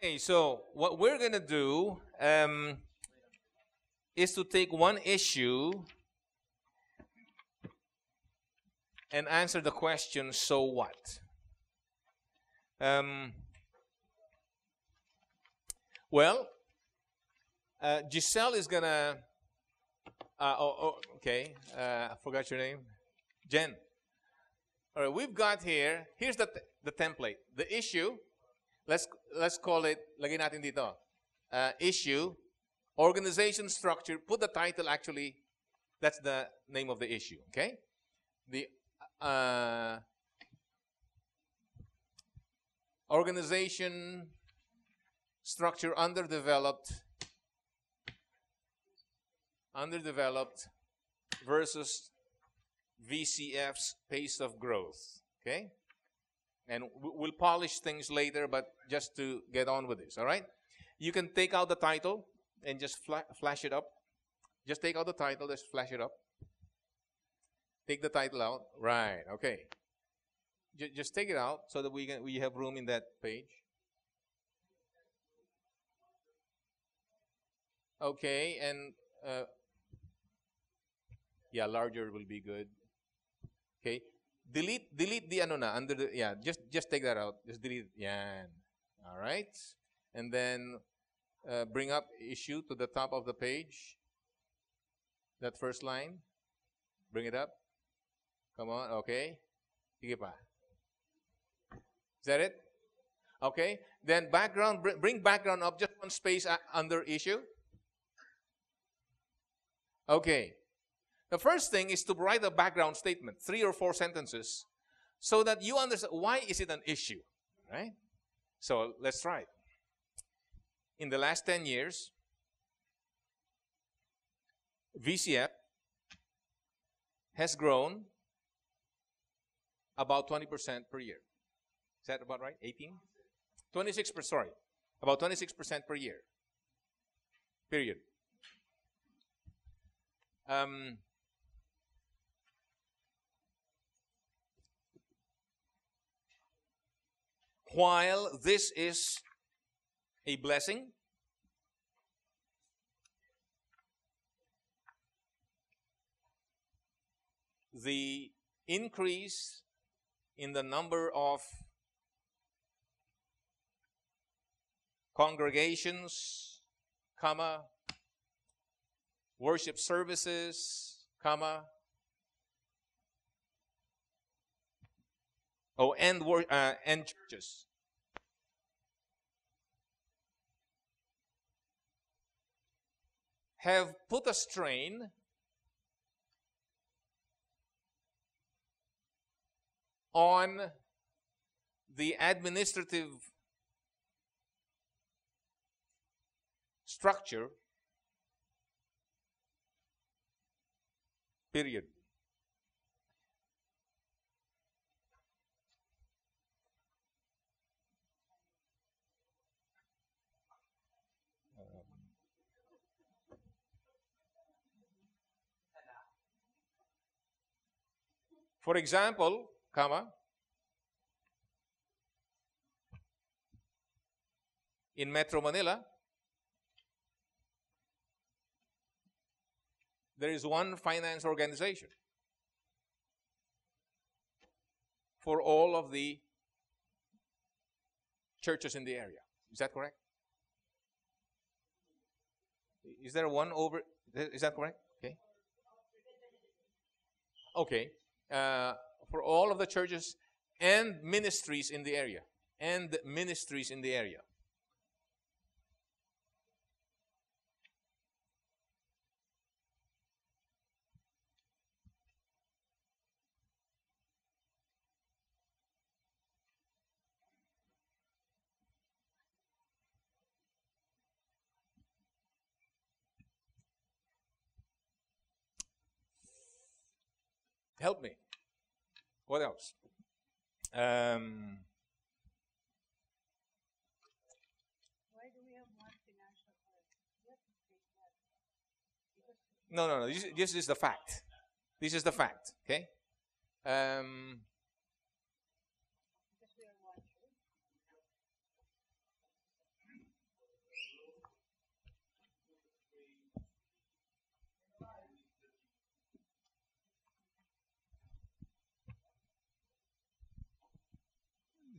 Okay, so what we're going to do is to take one issue and answer the question, so what? Um, well, Giselle is going to, okay, I forgot your name. Jen. All right, we've got here's the template. The issue, let's call it, lagay natin dito, issue, organization structure, put the title actually, that's the name of the issue, okay? The organization structure underdeveloped versus VCF's pace of growth, okay? And we'll polish things later, but just to get on with this, all right? You can take out the title and just flash it up. Just take out the title, just flash it up. Take the title out, right? Okay. Just take it out so that we have room in that page. Okay, and yeah, larger will be good. Okay, delete the ano na under the, yeah. Just take that out. Just delete. Yeah. All right, and then bring up issue to the top of the page. That first line. Bring it up. Come on. Okay. Sige pa. Is that it? Okay. Then background. Bring background up. Just one space under issue. Okay. The first thing is to write a background statement, 3 or 4 sentences, so that you understand why is it an issue, right? So let's try it. In the last 10 years, VCF has grown about 20% per year. Is that about right? 18? 26%, sorry. About 26% per year. Period. While this is a blessing, the increase in the number of congregations, worship services, and churches have put a strain on the administrative structure, period. For example, in Metro Manila, there is one finance organization for all of the churches in the area. Is that correct? Is there one over? Is that correct? Okay. Okay. For all of the churches and ministries in the area. Help me. What else? Why do we have one financial part? No. This is the fact. This is the fact. Okay. Because we are one church.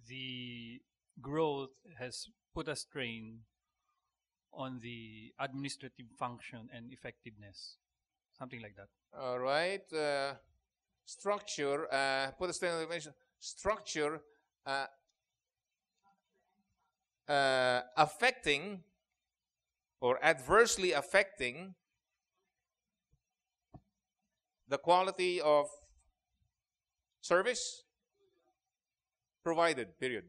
the growth has put a strain on the administrative function and effectiveness, something like that. All right. Structure. Put a standard information. Structure affecting or adversely affecting the quality of service provided. Period.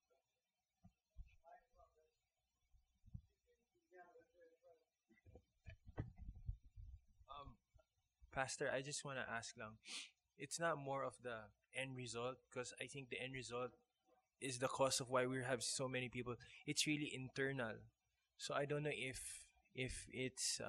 Pastor, I just want to ask lang, it's not more of the end result, because I think the end result is the cause of why we have so many people. It's really internal. So I don't know if it's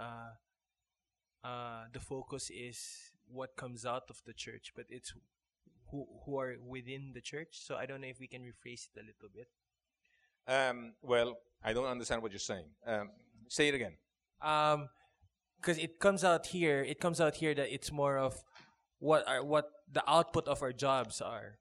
the focus is what comes out of the church, but it's who are within the church. So I don't know if we can rephrase it a little bit. Well, I don't understand what you're saying. Say it again. Because it comes out here that it's more of what the output of our jobs are.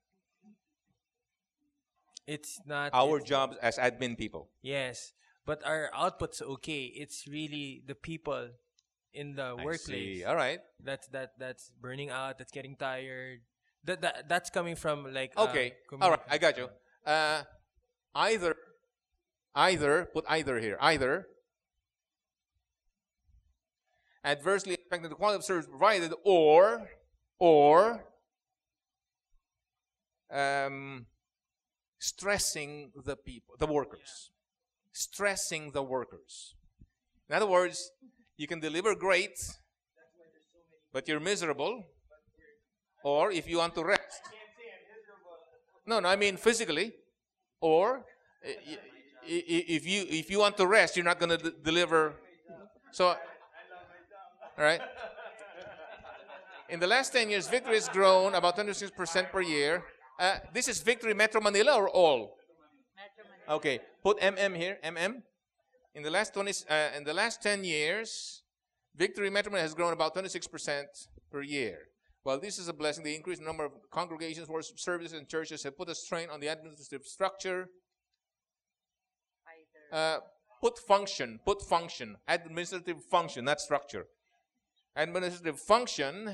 It's not Our jobs as admin people. Yes, but our output's okay. It's really the people in the I workplace see. All right. that's burning out, that's getting tired. That's coming from like Okay. All right. I got you. Either put either here. Either adversely affecting the quality of service provided, or stressing the people, the workers. Stressing the workers. In other words, you can deliver great, but you're miserable. Or if you want to rest. No, I mean physically. Or if you want to rest, you're not going to deliver. So, all right. In the last 10 years, Victory has grown about 26% per year. This is Victory Metro Manila or all? Metro Manila. Okay, put MM here. MM. In the last 10 years, Victory Metro Manila has grown about 26% per year. While this is a blessing, the increased number of congregations, worship services, and churches have put a strain on the administrative structure. Put function. Administrative function, not structure. Administrative function,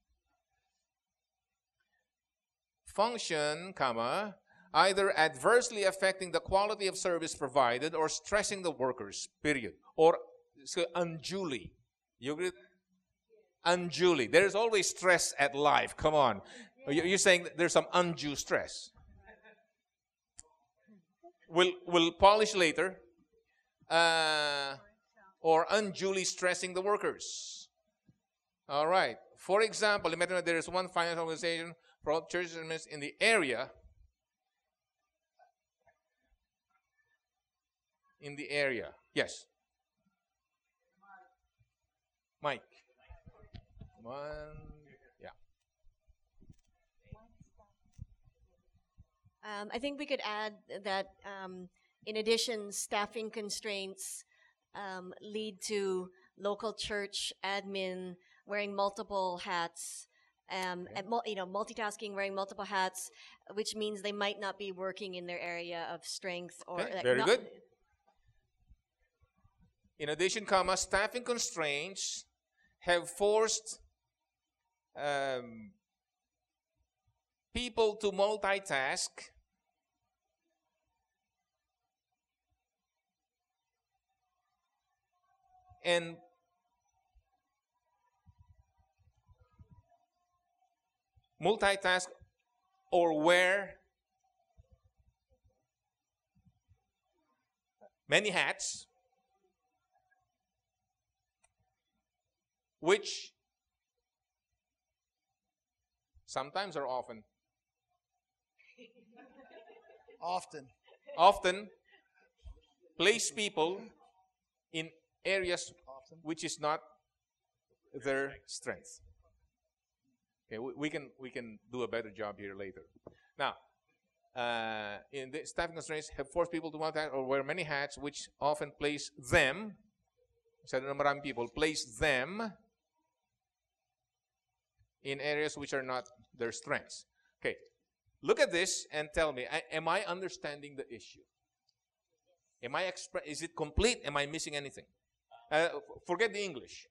comma, either adversely affecting the quality of service provided or stressing the workers, period. Or unduly. You agree? Unduly. There is always stress at life. Come on. You're saying that there's some undue stress. We'll polish later. Or unduly stressing the workers. All right. For example, imagine there is one finance organization for all churches and ministries in the area. Yes. Mike. One. Yeah. I think we could add that in addition, staffing constraints lead to local church admin wearing multiple hats, and multitasking, wearing multiple hats, which means they might not be working in their area of strength. Or Okay, very good. In addition, comma, staffing constraints have forced people to multitask and or wear many hats, which sometimes or often place people in areas which is not their strength. Okay, we can do a better job here later. Now, in the staffing constraints have forced people to multitask or wear many hats, which often place them, place them in areas which are not their strengths. Okay, look at this and tell me, am I understanding the issue? Is it complete? Am I missing anything? Forget the English.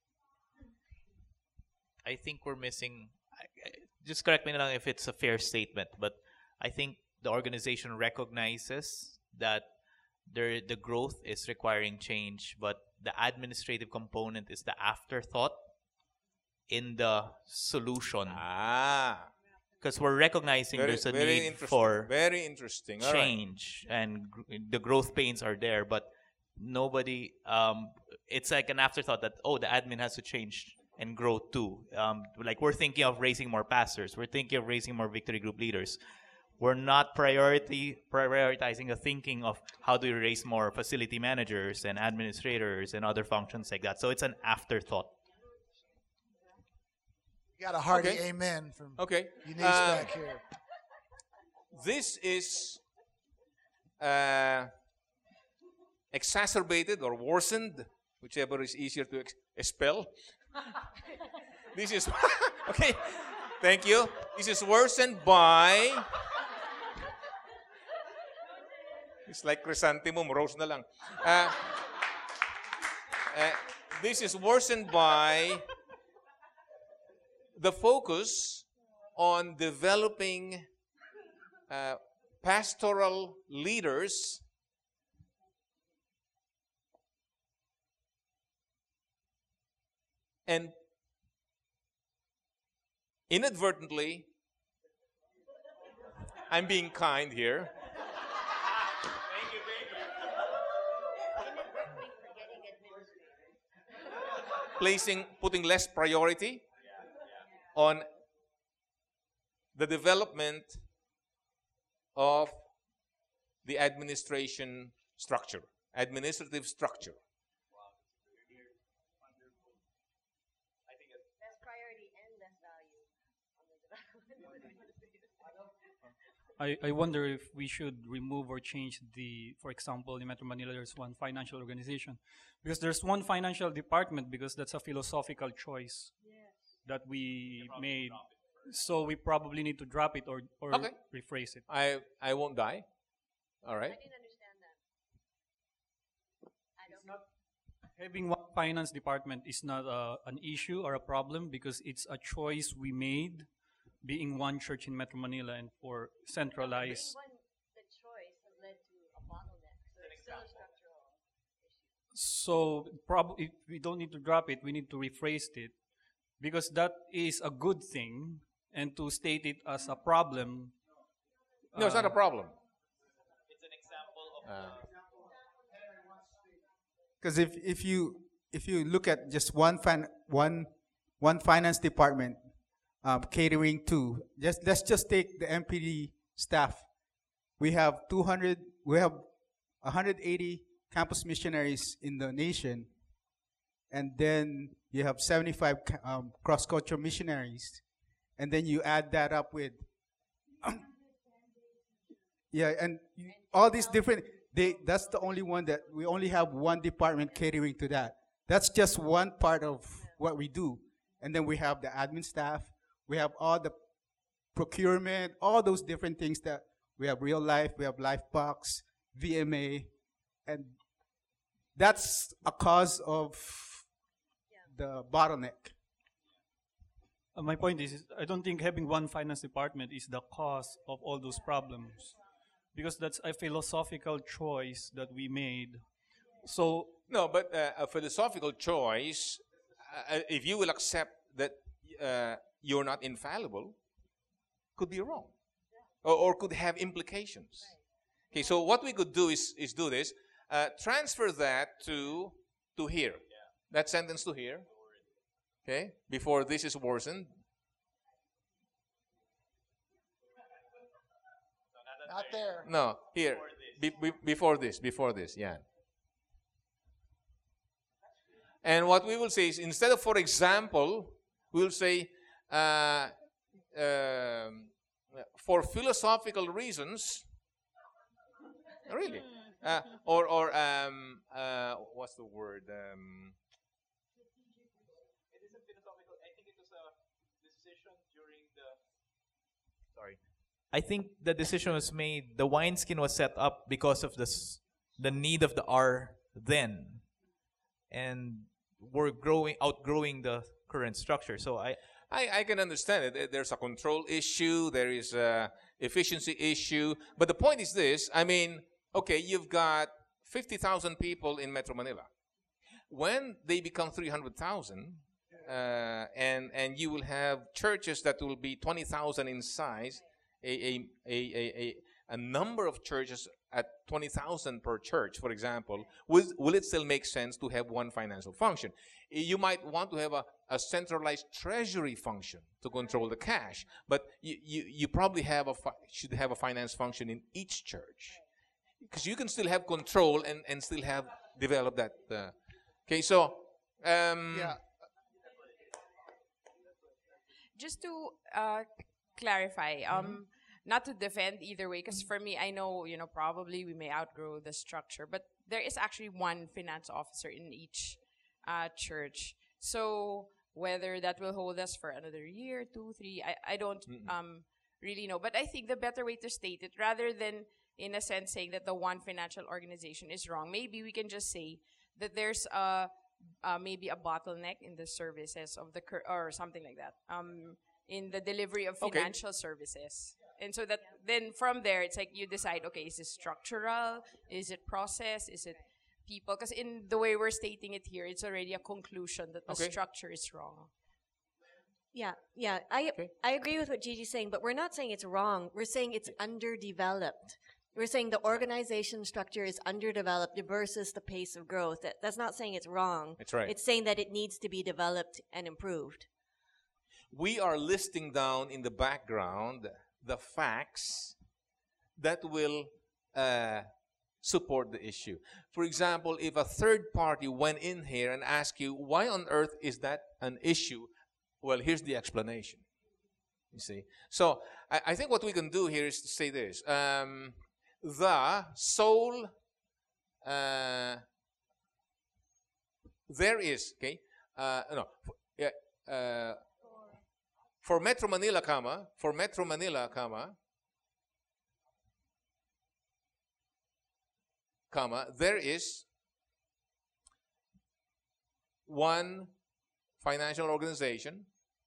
I think we're missing. Just correct me na lang if it's a fair statement, but I think the organization recognizes that the growth is requiring change, but the administrative component is the afterthought in the solution. Because we're recognizing there's a need for very interesting All change, and the growth pains are there, but nobody. It's like an afterthought that the admin has to change and grow too. Like we're thinking of raising more pastors, we're thinking of raising more victory group leaders. We're not prioritizing the thinking of how do we raise more facility managers and administrators and other functions like that. So it's an afterthought. Got a hearty Okay. amen from Okay. Eunice back here. This is exacerbated or worsened, whichever is easier to spell. This is okay. Thank you. This is worsened by. It's like chrysanthemum, rose na lang. This is worsened by the focus on developing pastoral leaders and inadvertently, I'm being kind here. Putting less priority on the development of the administrative structure. Less priority and less value. I wonder if we should remove or change for example, in Metro Manila, there's one financial organization. Because there's one financial department, because that's a philosophical choice that we made. So we probably need to drop it or Okay. rephrase it. I won't die. All right. I didn't understand that. I don't know. Having one finance department is not an issue or a problem, because it's a choice we made, being one church in Metro Manila and for centralized. The choice has led to a bottleneck. So it's still a structural issue. So if we don't need to drop it, we need to rephrase it, because that is a good thing, and to state it as a problem. No, it's not a problem. It's an example of Because if you look at just one finance department catering to, let's just take the MPD staff. We have 180 campus missionaries in the nation, and then you have 75 cross-cultural missionaries, and then you add that up with all these different. That's the only one that we only have one department catering to that. That's just one part of what we do. And then we have the admin staff. We have all the procurement, all those different things that we have real life, we have LifeBox, VMA, and that's a cause of the bottleneck. My point is, I don't think having one finance department is the cause of all those problems, because that's a philosophical choice that we made. So No, but a philosophical choice, if you will accept that you're not infallible, could be wrong, or could have implications. Okay, so what we could do is do this: transfer that to here, that sentence to here. Okay, before this is worsened. Not there. No, here. Before this, yeah. And what we will say is, instead of, for example, we will say, for philosophical reasons, really, or what's the word? It isn't philosophical. I think it was a decision during the. Sorry. I think the decision was made. The wineskin was set up because of the need of the R then, and we're outgrowing the current structure. So I can understand it. There's a control issue. There is a efficiency issue. But the point is this. I mean, okay, you've got 50,000 people in Metro Manila. When they become 300,000, and you will have churches that will be 20,000 in size, a number of churches at 20,000 per church, for example, will it still make sense to have one financial function? You might want to have a centralized treasury function to control the cash, but you probably should have a finance function in each church, because you can still have control and still have develop that. Okay, so Yeah. Just to clarify, not to defend either way, because for me, I know, probably we may outgrow the structure, but there is actually one finance officer in each church. So whether that will hold us for another year, 2, 3, I don't really know. But I think the better way to state it, rather than in a sense saying that the one financial organization is wrong, maybe we can just say that there's maybe a bottleneck in the services of or something like that, in the delivery of Okay. financial services. And so that then from there, it's like you decide, okay, is it structural? Is it process? Is it people? Because in the way we're stating it here, it's already a conclusion that the Okay. structure is wrong. Yeah. I agree with what Gigi's saying, but we're not saying it's wrong. We're saying it's underdeveloped. We're saying the organization structure is underdeveloped versus the pace of growth. That's not saying it's wrong. That's right. It's saying that it needs to be developed and improved. we are listing down in the background the facts that will support the issue. For example, if a third party went in here and asked you, why on earth is that an issue? Well, here's the explanation. You see? So I think what we can do here is to say this. The sole, there is, okay? For Metro Manila, there is one financial organization.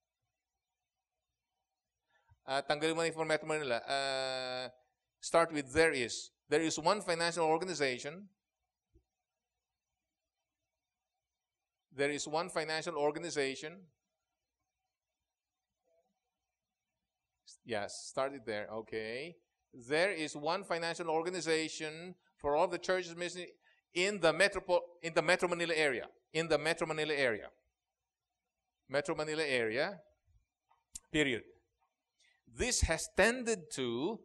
Tanggalin mo na yung for Metro Manila. Start with there is. There is one financial organization. There is one financial organization. Yes, started there. Okay. There is one financial organization for all the churches missing in the Metro Manila area. In the Metro Manila area. Metro Manila area. Period. This has tended to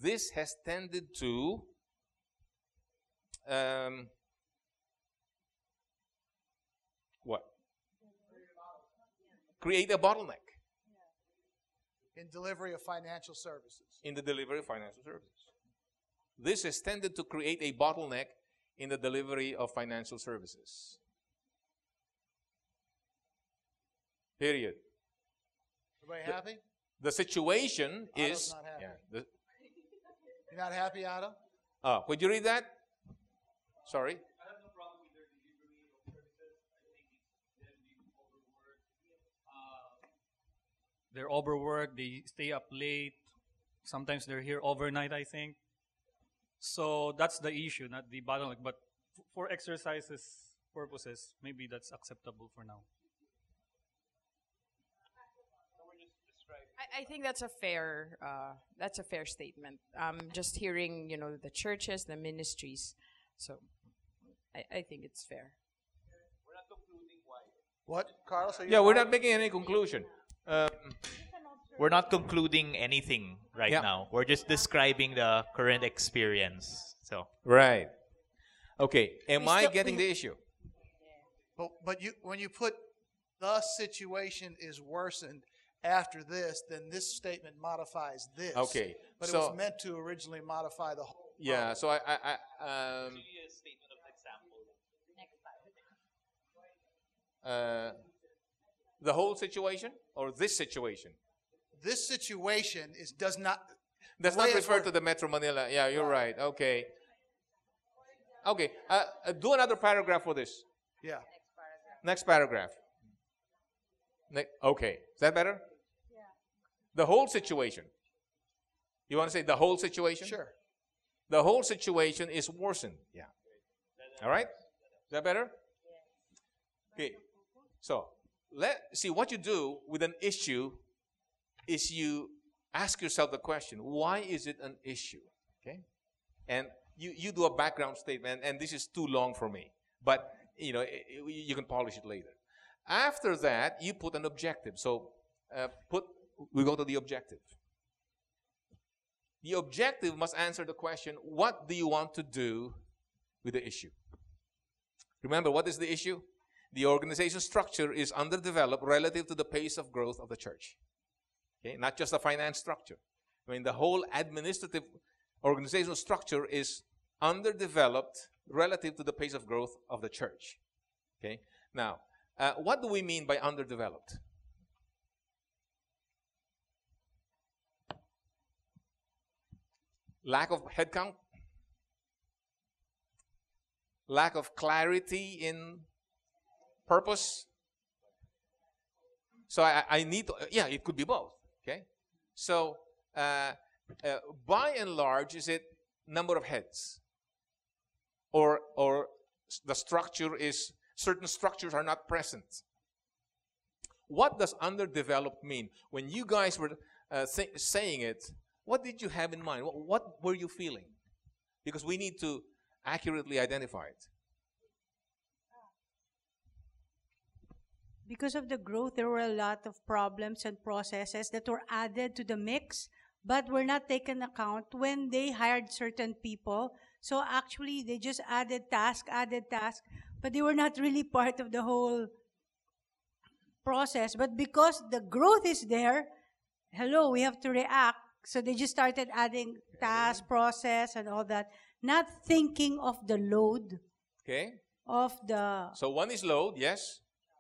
what? Create a bottleneck In delivery of financial services. in the delivery of financial services. This has tended to create a bottleneck in the delivery of financial services. Period. Everybody happy? The situation Otto's is. not happy. Yeah, You're not happy, Otto? could you read that? Sorry. They're overworked, they stay up late, sometimes they're here overnight, I think. So that's the issue, not the bottleneck. But for exercises purposes, maybe that's acceptable for now. I think that's a fair statement. Just hearing, the churches, the ministries. So I think it's fair. What, Carlos? Are you Yeah, we're not making any conclusion. We're not concluding anything right Yeah. now. We're just describing the current experience. So Right. Okay. Am We I still- getting the issue? But when you put the situation is worsened after this, then this statement modifies this. Okay. But it So was meant to originally modify the whole. yeah. So the whole situation or this situation? This situation does not. Does The way not it's refer to worded. the Metro Manila. Yeah, you're right. Okay. Okay. Do another paragraph for this. Yeah. Next paragraph. Okay. Is that better? Yeah. The whole situation. You want to say the whole situation? Sure. The whole situation is worsened. Yeah. All right? Is that better? Okay. So, see what you do with an issue is you ask yourself the question, why is it an issue? Okay? And you do a background statement, and this is too long for me. But, you can polish it later. After that, you put an objective. So, we go to the objective. The objective must answer the question, what do you want to do with the issue? Remember, what is the issue? The organization structure is underdeveloped relative to the pace of growth of the church. Okay? Not just the finance structure. I mean, the whole administrative organizational structure is underdeveloped relative to the pace of growth of the church. Okay? Now, what do we mean by underdeveloped? Lack of headcount? Lack of clarity in purpose? So I need to, it could be both. Okay? So, by and large, is it number of heads? Or the structure is, certain structures are not present? What does underdeveloped mean? When you guys were saying it, what did you have in mind? What were you feeling? Because we need to accurately identify it. Because of the growth, there were a lot of problems and processes that were added to the mix, but were not taken account when they hired certain people. So actually, they just added task, but they were not really part of the whole process. But because the growth is there, we have to react. So they just started adding task, process, and all that, not thinking of the load. Okay. Of the... So one is load, yes.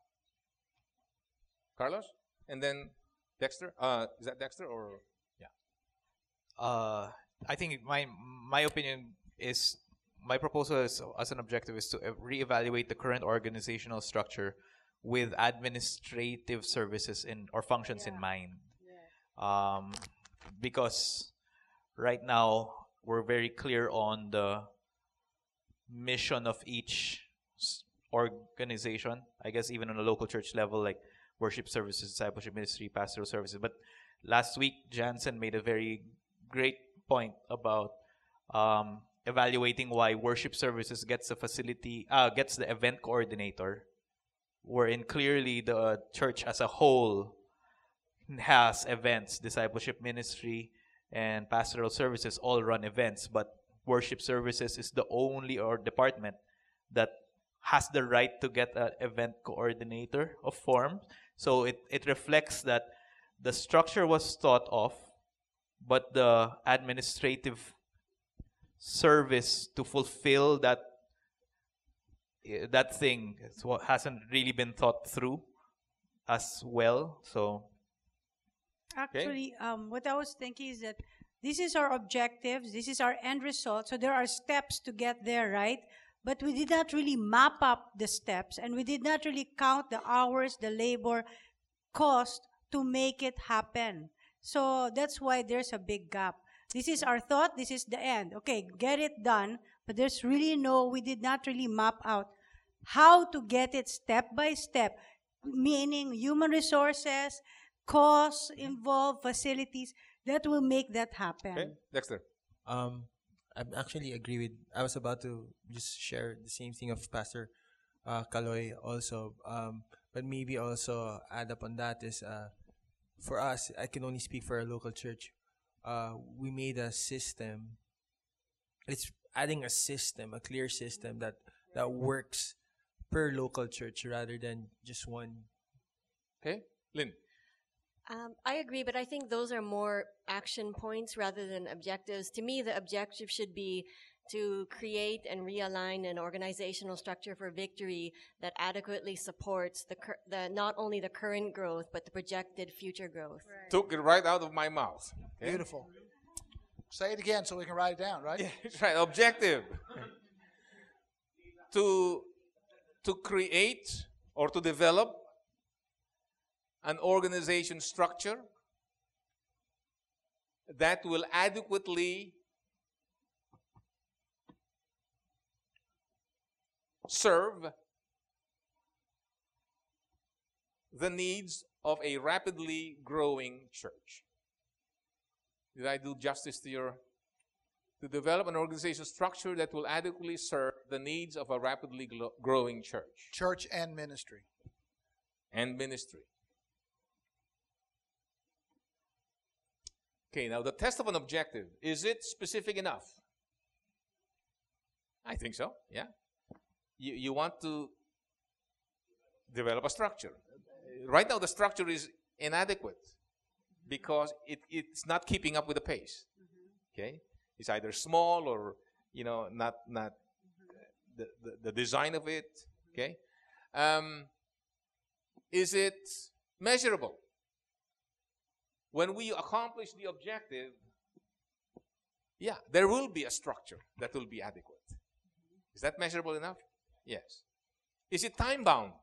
Carlos? And then Dexter? Is that Dexter or... Yeah. I think my opinion is, my proposal is, as an objective, is to reevaluate the current organizational structure with administrative services or functions in mind. Because right now we're very clear on the mission of each organization. I guess even on a local church level, like worship services, discipleship ministry, pastoral services. But last week, Jansen made a very great point about evaluating why worship services gets the event coordinator, wherein clearly the church as a whole has events. Discipleship ministry and pastoral services all run events, but worship services is the only department that has the right to get an event coordinator of form. So it reflects that the structure was thought of, but the administrative service to fulfill that thing hasn't really been thought through as well. So actually, what I was thinking is that this is our objectives, this is our end result. So there are steps to get there, right? But we did not really map up the steps, and we did not really count the hours, the labor, cost to make it happen. So that's why there's a big gap. This is our thought, this is the end. Okay, get it done, but there's really we did not really map out how to get it step by step, meaning human resources, costs involved, facilities, that will make that happen. Okay, Dexter. I actually agree with, I was about to just share the same thing of Pastor Kaloy also, but maybe also add up on that is, for us, I can only speak for our local church, we made a system, it's adding a system, a clear system that works per local church rather than just one. Okay, Lynn. I agree, but I think those are more action points rather than objectives. To me, the objective should be to create and realign an organizational structure for victory that adequately supports the not only the current growth but the projected future growth. Took it right out of my mouth. Okay? Beautiful. Say it again so we can write it down, right? Yeah, that's right. Objective. to create or to develop an organization structure that will adequately serve the needs of a rapidly growing church. Did I do justice to your... To develop an organization structure that will adequately serve the needs of a rapidly growing church Church and ministry. and ministry. Okay, now the test of an objective, is it specific enough? I think so, yeah. You want to develop a structure. Right now the structure is inadequate because it's not keeping up with the pace. Okay? It's either small or, not the design of it. Okay? Is it measurable? When we accomplish the objective, yeah, there will be a structure that will be adequate. Is that measurable enough? Yes. Is it time bound?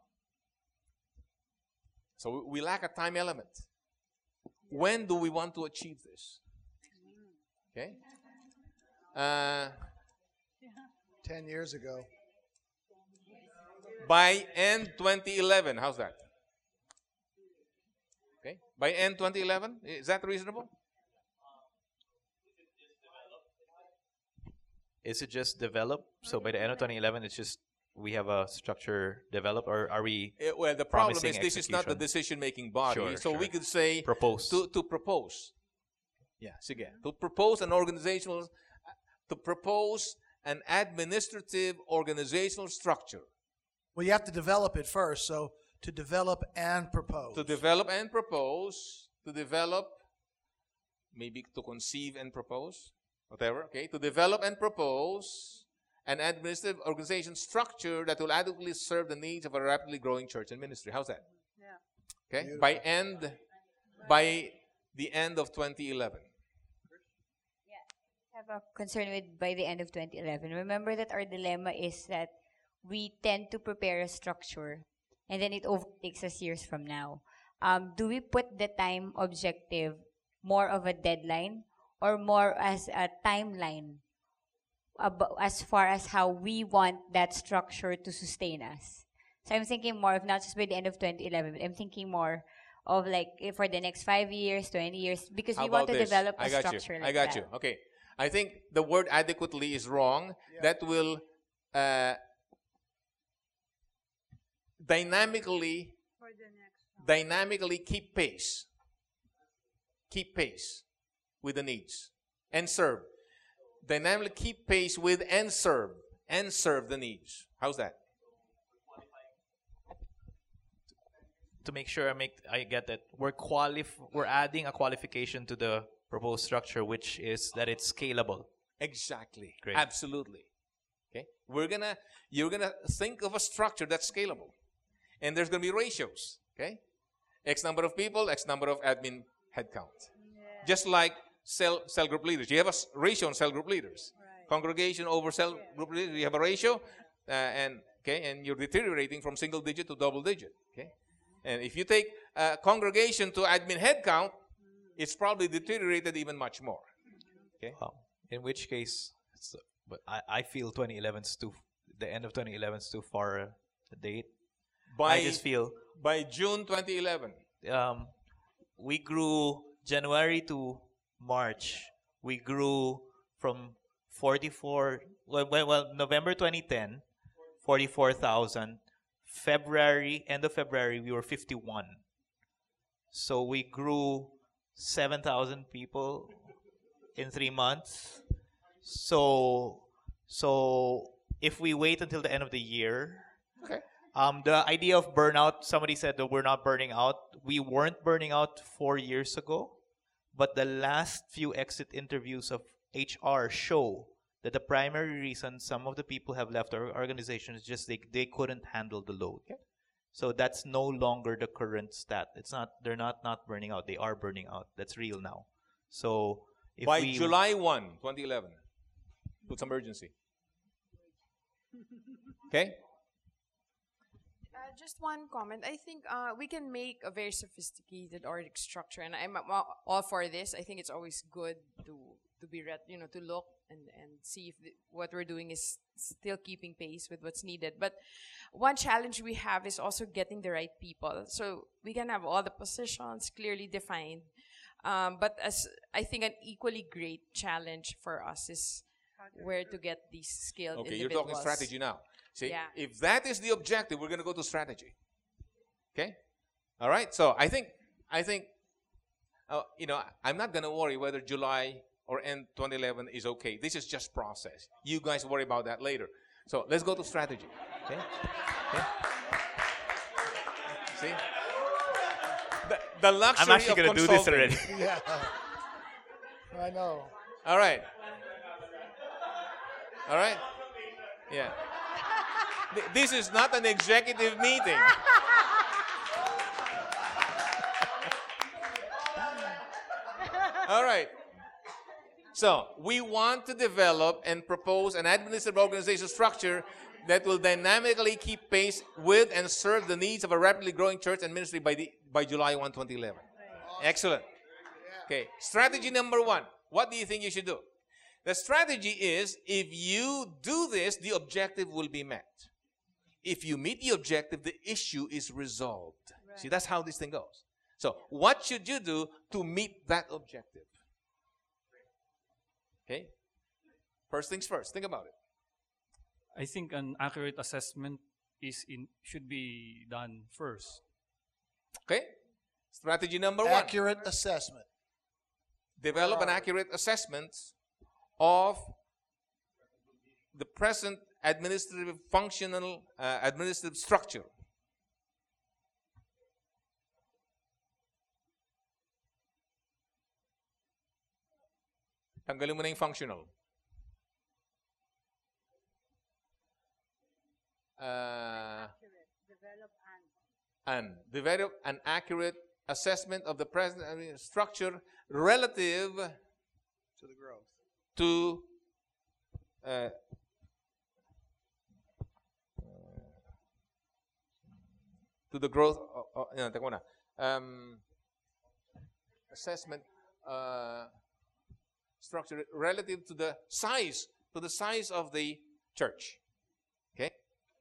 So we lack a time element. When do we want to achieve this? Okay? 10 years ago. By end 2011. How's that? Okay? By end 2011? Is that reasonable? Is it just developed? So by the end of 2011, it's just we have a structure developed, or are we Well, the problem is promising this is not the execution? decision-making body. Sure, so we sure. could say propose? to propose. Yeah, sige. To propose an organizational, to propose an administrative organizational structure. Well, you have to develop it first. So to develop and propose. To develop and propose. To develop, maybe to conceive and propose. Whatever, okay? To develop and propose an administrative organization structure that will adequately serve the needs of a rapidly growing church and ministry. How's that? Yeah. Okay? By the end of 2011. I have a concern with by the end of 2011. Remember that our dilemma is that we tend to prepare a structure and then it overtakes us years from now. Do we put the time objective more of a deadline or more as a timeline as far as how we want that structure to sustain us? So I'm thinking more of not just by the end of 2011, but I'm thinking more of like for the next 5 years, 20 years, because How we want about to this? develop a I got structure you. like I got that. you. Okay. I think the word adequately is wrong. That will dynamically For the next one. dynamically keep pace with the needs and serve. Dynamically keep pace with and serve the needs. How's that? To make sure I get that, we're adding a qualification to the proposed structure, which is that it's scalable. Exactly. Great. Absolutely. Okay. You're gonna think of a structure that's scalable, and there's gonna be ratios. Okay. X number of people, X number of admin headcount. Just like cell group leaders, you have a ratio on cell group leaders. Right. Congregation over cell group leaders, you have a ratio, and you're deteriorating from single digit to double digit. Okay. And if you take congregation to admin headcount, it's probably deteriorated even much more. Okay. Wow. In which case, but I feel 2011 is the end of 2011 is too far a date. I just feel by June 2011. We grew January to March. We grew from 44. Well, November 2010, 44,000. End of February, we were 51. So we grew 7,000 people in 3 months. So if we wait until the end of the year, Okay. the idea of burnout, somebody said that we're not burning out. We weren't burning out 4 years ago, but the last few exit interviews of HR show that the primary reason some of the people have left our organization is just they couldn't handle the load. Okay. So that's no longer the current stat. They're not burning out. They are burning out. That's real now. So if By we July 1, 2011. Put some urgency. Okay? Just one comment. I think we can make a very sophisticated org structure, and I'm all for this. I think it's always good to be to look and see if what we're doing is still keeping pace with what's needed. But one challenge we have is also getting the right people. So we can have all the positions clearly defined, but as I think an equally great challenge for us is where to get these skilled Okay, you're individuals. talking strategy now. See, Yeah. if that is the objective, we're going to go to strategy. Okay? All right? So I think, I'm not going to worry whether July or end 2011 is okay. This is just process. You guys worry about that later. So let's go to strategy. Okay? Okay? See? The luxury I'm actually of going to do this consulting. already. Yeah. I know. All right. All right? Yeah. This is not an executive meeting. All right. So, we want to develop and propose an administrative organization structure that will dynamically keep pace with and serve the needs of a rapidly growing church and ministry by July 1, 2011. Excellent. Okay. Strategy number 1. What do you think you should do? The strategy is, if you do this, the objective will be met. If you meet the objective, the issue is resolved. Right. See, that's how this thing goes. So, what should you do to meet that objective? Okay? First things first. Think about it. I think an accurate assessment should be done first. Okay? Strategy number 1. Accurate assessment. Develop an accurate assessment of the present administrative structure. Tanggalin mo na yung functional. Develop an accurate assessment of the present structure relative To the growth. to the growth. Teka muna. Assessment structure relative to the size of the church. Okay,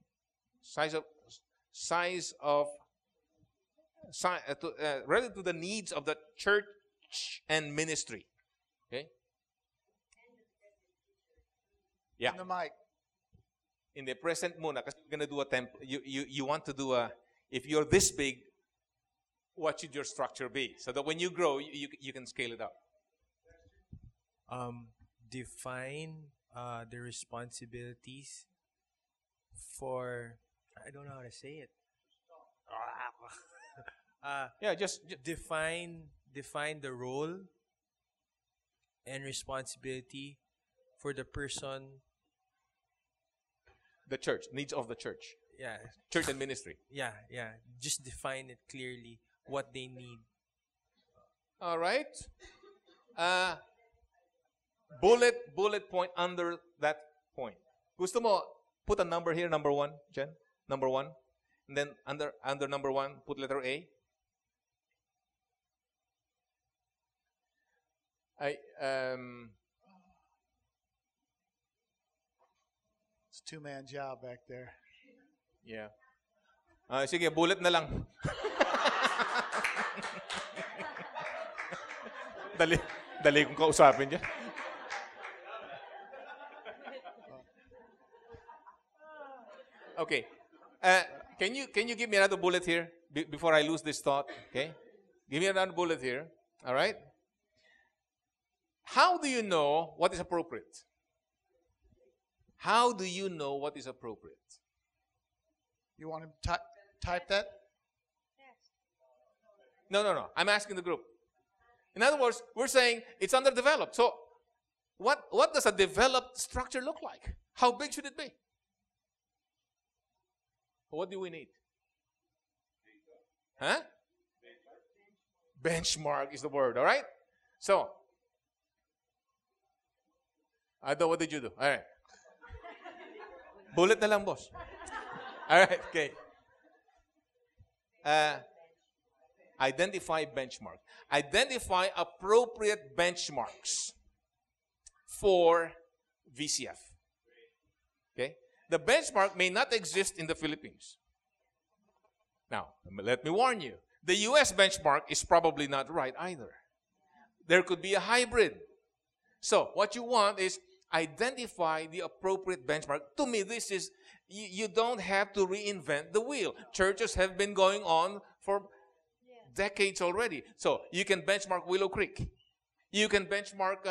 relative to the needs of the church and ministry. Okay. Yeah. In the mic. In the present muna, kasi you're gonna do a you want to do a, if you're this big, what should your structure be? So that when you grow, you can scale it up. Define the responsibilities for, I don't know how to say it. Yeah, just define the role and responsibility for the person. The church, needs of the church. Yeah. Church and ministry. Yeah. Just define it clearly, what they need. All right. Bullet point under that point. Gusto mo put a number here, number 1, Jen? Number 1. And then under number 1, put letter A. It's a two-man job back there. Yeah. Sige, bullet na lang. Dali kong kausapin dyan. Okay. Can you give me another bullet here before I lose this thought? Okay. Give me another bullet here. All right. How do you know what is appropriate? How do you know what is appropriate? You want to type that? No. I'm asking the group. In other words, we're saying it's underdeveloped. So, what does a developed structure look like? How big should it be? What do we need? Huh? Benchmark is the word, all right? So, What did you do? All right. Bullet na lang, boss. All right, okay. Identify benchmark. Identify appropriate benchmarks for VCF. Okay? The benchmark may not exist in the Philippines. Now, let me warn you. The US benchmark is probably not right either. There could be a hybrid. So, what you want is identify the appropriate benchmark. To me, this is, you don't have to reinvent the wheel. Churches have been going on for decades already. So, you can benchmark Willow Creek. You can benchmark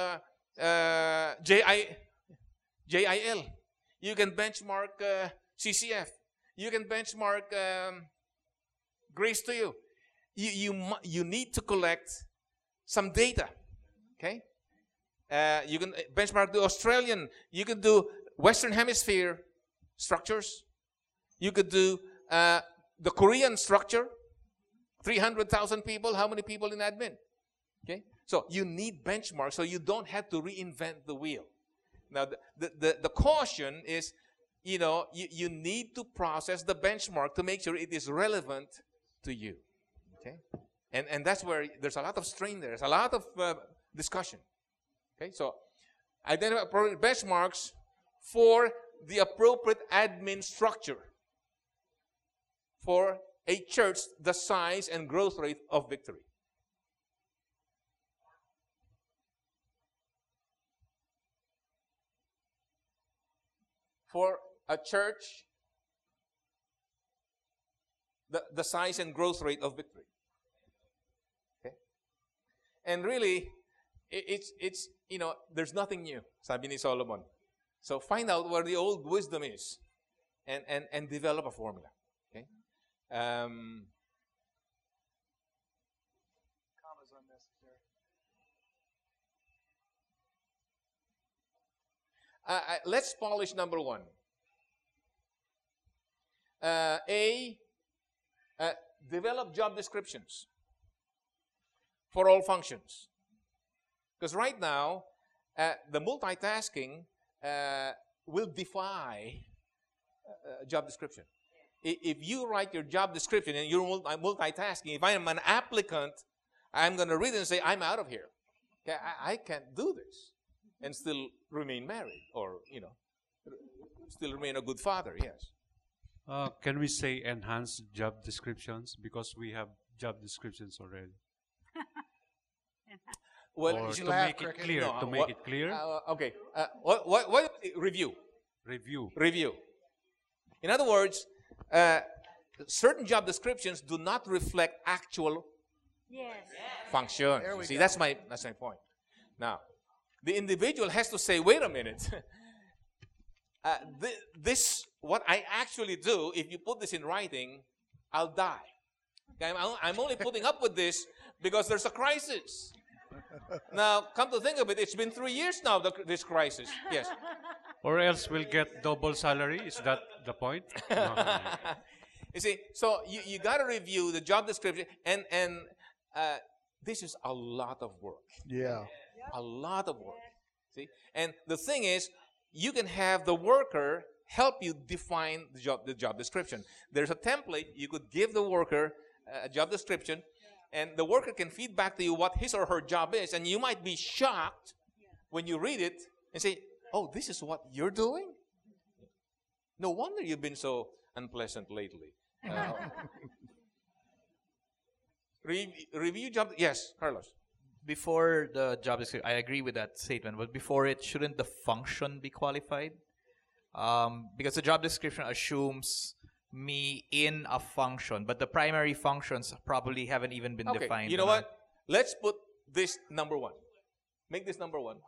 JIL. You can benchmark CCF. You can benchmark Grace to You. You need to collect some data. Okay? You can benchmark the Australian. You can do Western Hemisphere structures. You could do the Korean structure. 300,000 people. How many people in admin? Okay? So you need benchmarks so you don't have to reinvent the wheel. Now, the caution is, you need to process the benchmark to make sure it is relevant to you. Okay? And that's where there's a lot of strain there. There's a lot of discussion. Okay? So, identify appropriate benchmarks for the appropriate admin structure for a church the size and growth rate of Victory. For a church, the size and growth rate of Victory. Okay? And really, it's there's nothing new, sabi ni Solomon. So find out where the old wisdom is and develop a formula. Okay? Let's polish number one. Develop job descriptions for all functions. Because right now, the multitasking will defy job description. If you write your job description and you're multitasking, if I am an applicant, I'm going to read it and say, I'm out of here. Okay, I can't do this and still remain married or, still remain a good father, yes. Can we say enhanced job descriptions because we have job descriptions already? Well, or to make it clear. No, to make it clear. Okay. What review? Review. In other words, certain job descriptions do not reflect actual function. See, that's my point. Now, the individual has to say, wait a minute. This, what I actually do, if you put this in writing, I'll die. Okay, I'm only putting up with this because there's a crisis. Now, come to think of it, it's been 3 years now, this crisis. Yes. Or else we'll get double salary. Is that the point? You see, so you got to review the job description, and this is a lot of work. Yeah. A lot of work. See? And the thing is, you can have the worker help you define the job description. There's a template. You could give the worker a job description, and the worker can feed back to you what his or her job is, and you might be shocked when you read it and say, oh, this is what you're doing? No wonder you've been so unpleasant lately. Review job. Yes, Carlos. Before the job description, I agree with that statement, but before it, shouldn't the function be qualified? Because the job description assumes me in a function, but the primary functions probably haven't even been defined. You know what? Let's put this number one. Make this number one.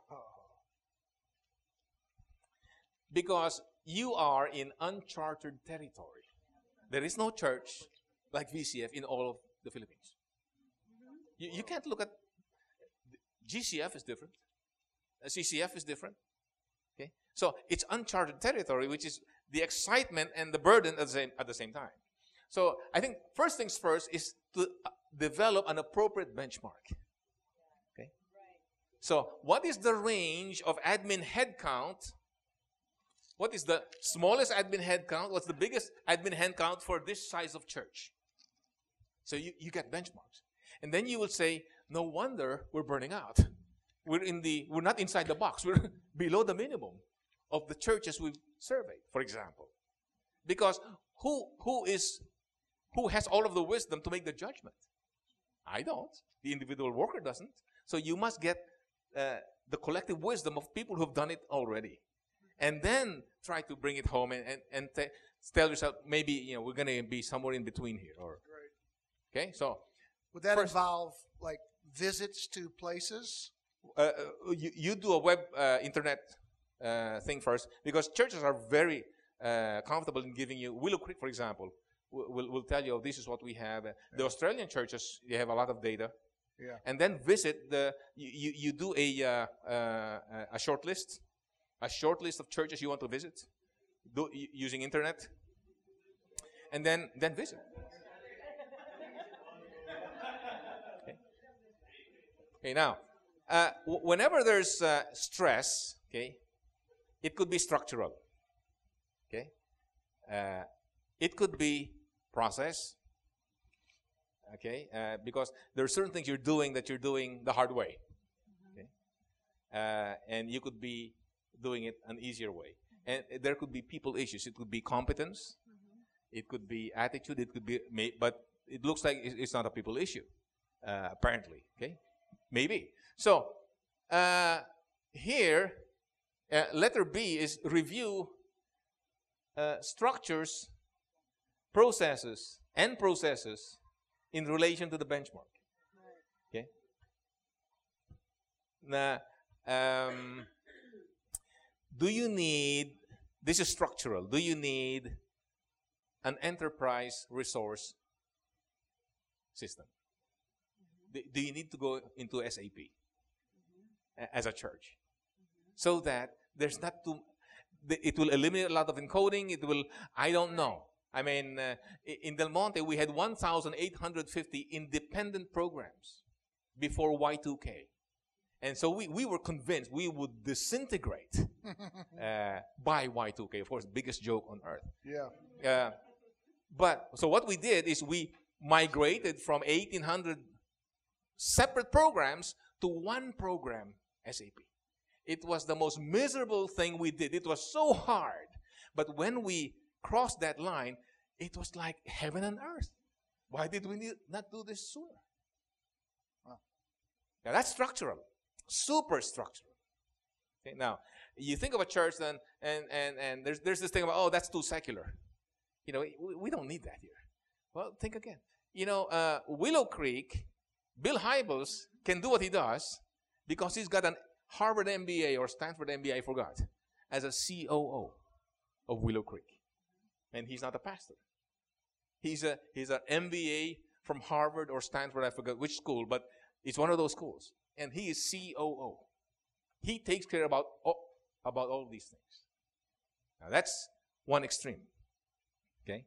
Because you are in uncharted territory. There is no church like VCF in all of the Philippines. You can't look at GCF is different. CCF is different. Okay, so it's uncharted territory, which is the excitement and the burden at the same time. So I think first things first is to develop an appropriate benchmark. Okay, So what is the range of admin headcount? What is the smallest admin headcount? What's the biggest admin headcount for this size of church? So you get benchmarks. And then you will say, no wonder we're burning out. We're not inside the box. We're below the minimum of the churches we've surveyed, for example. Because who has all of the wisdom to make the judgment? I don't. The individual worker doesn't. So you must get the collective wisdom of people who've done it already. And then try to bring it home and tell yourself, maybe we're going to be somewhere in between here. Okay, so would that involve like visits to places? You do a web internet thing first, because churches are very comfortable in giving you. Willow Creek, for example, will tell you, oh, this is what we have. The Australian churches, they have a lot of data. Yeah. And then visit you do a short list. A short list of churches you want to visit using internet, and then visit. Okay, now, whenever there's stress, okay, it could be structural. Okay, it could be process. Okay, because there are certain things you're doing the hard way. Okay, and you could be doing it an easier way. And there could be people issues. It could be competence. It could be attitude. It could be, but it looks like it's not a people issue, apparently. Okay, maybe. So here, letter B is review structures, processes in relation to the benchmark. Okay. Now, do you need, this is structural, do you need an enterprise resource system? Do you need to go into SAP as a church? So that there's not too, it will eliminate a lot of encoding, it will, I don't know. I mean, in Del Monte, we had 1,850 independent programs before Y2K. And so we were convinced we would disintegrate by Y2K. Of course, biggest joke on earth. Yeah. But so what we did is we migrated from 1,800 separate programs to one program, SAP. It was the most miserable thing we did. It was so hard. But when we crossed that line, it was like heaven and earth. Why did we not do this sooner? Now that's structural. Super structural. Okay, now, you think of a church then, and there's this thing about, oh, that's too secular. We don't need that here. Well, think again. Willow Creek, Bill Hybels can do what he does because he's got an Harvard MBA or Stanford MBA, I forgot, as a COO of Willow Creek. And he's not a pastor. He's an MBA from Harvard or Stanford, I forgot which school, but it's one of those schools. And he is COO. He takes care about all these things. Now that's one extreme. Okay?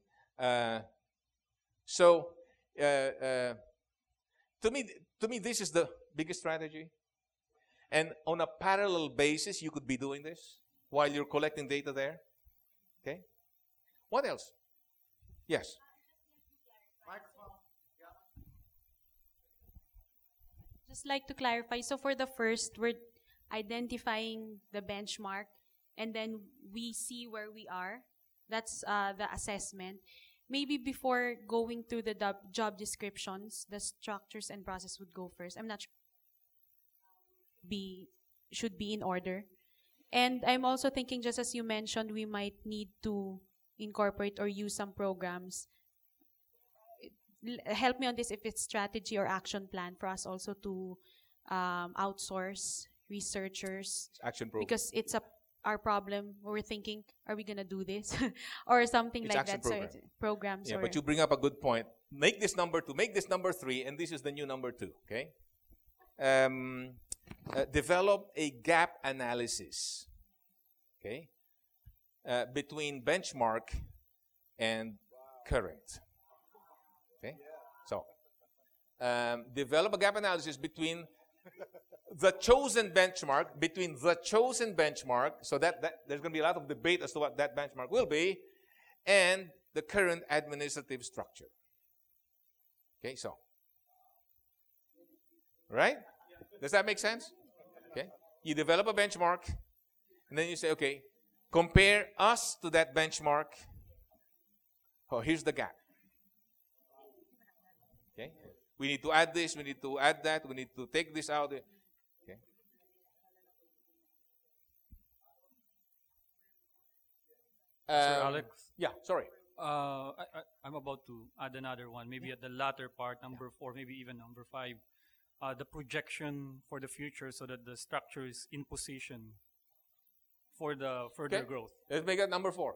So to me, this is the biggest strategy. And on a parallel basis, you could be doing this while you're collecting data there. Okay? What else? Yes. Just like to clarify, so for the first, we're identifying the benchmark, and then we see where we are. That's the assessment. Maybe before going to the job descriptions, the structures and process would go first. I'm not sure. Should be in order. And I'm also thinking, just as you mentioned, we might need to incorporate or use some programs. Help me on this, if it's strategy or action plan for us also to outsource researchers. Action program. Because it's our problem. We're thinking, are we going to do this? Or something It's like action that. program. So it's programs. Yeah, or but you bring up a good point. Make this number 2, make this number 3, and this is the new number 2, okay? Develop a gap analysis, okay, between benchmark and current. Okay, so develop a gap analysis between the chosen benchmark, between the chosen benchmark, so that there's going to be a lot of debate as to what that benchmark will be, and the current administrative structure. Okay, so. Right? Does that make sense? Okay. You develop a benchmark, and then you say, okay, compare us to that benchmark. Oh, here's the gap. Okay. We need to add this, we need to add that, we need to take this out. Okay. Sir Alex? Yeah, sorry. I'm about to add another one, maybe at the latter part, number 4, maybe even number 5. The projection for the future so that the structure is in position for the further growth. Let's make it number 4.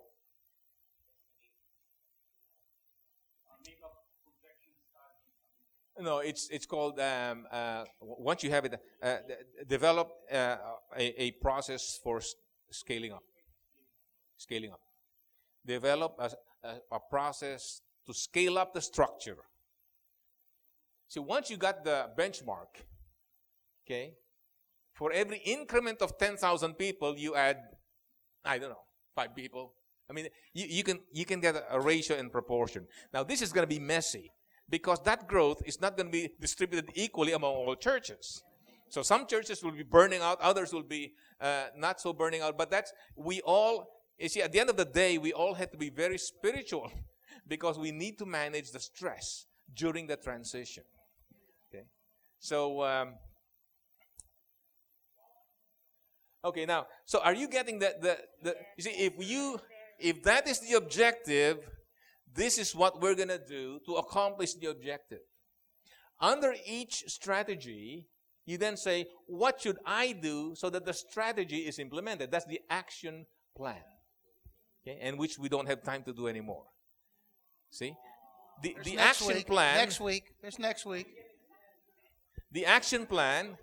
No, it's called, once you have it, develop a process for scaling up. Scaling up. Develop a process to scale up the structure. See, once you got the benchmark, okay, for every increment of 10,000 people, you add, I don't know, 5 people. I mean, you can get a ratio and proportion. Now, this is going to be messy because that growth is not going to be distributed equally among all churches. So some churches will be burning out, others will be not so burning out. But you see, at the end of the day, we all have to be very spiritual because we need to manage the stress during the transition. Okay, so okay, now, so are you getting the you see, if that is the objective, this is what we're going to do to accomplish the objective. Under each strategy, you then say, what should I do so that the strategy is implemented? That's the action plan. Okay, and which we don't have time to do anymore. See? The action plan. Next week. There's next week. The action plan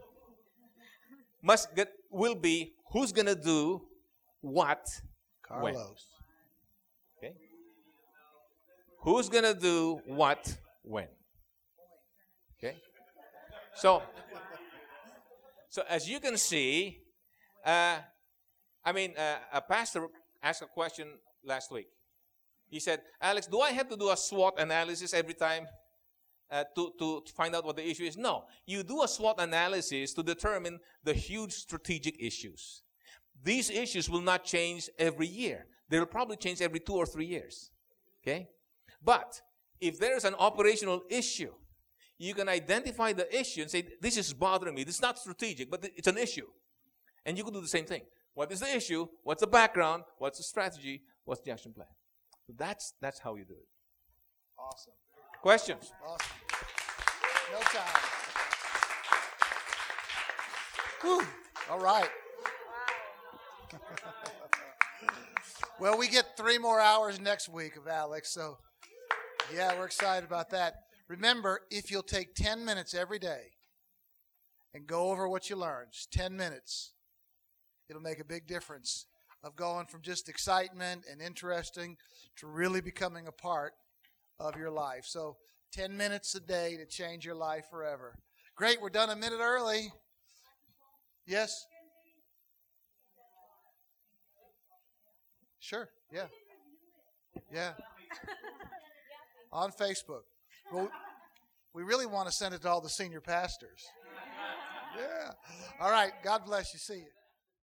will be who's going to do what, Carlos. when. Okay? Who's going to do what, when. Okay? So as you can see, a pastor asked a question last week. He said, Alex, do I have to do a SWOT analysis every time to find out what the issue is? No. You do a SWOT analysis to determine the huge strategic issues. These issues will not change every year. They will probably change every 2 or 3 years. Okay? But if there is an operational issue, you can identify the issue and say, this is bothering me. This is not strategic, but it's an issue. And you can do the same thing. What is the issue? What's the background? What's the strategy? What's the action plan? So that's how you do it. Awesome. Questions? Awesome. No time. Whew. All right. Well, we get 3 more hours next week of Alex, so yeah, we're excited about that. Remember, if you'll take 10 minutes every day and go over what you learned, just 10 minutes, it'll make a big difference of going from just excitement and interesting to really becoming a part of your life. So 10 minutes a day to change your life forever. Great, we're done a minute early. Yes? Sure, yeah. Yeah. On Facebook. Well, we really want to send it to all the senior pastors. Yeah. All right, God bless you. See you.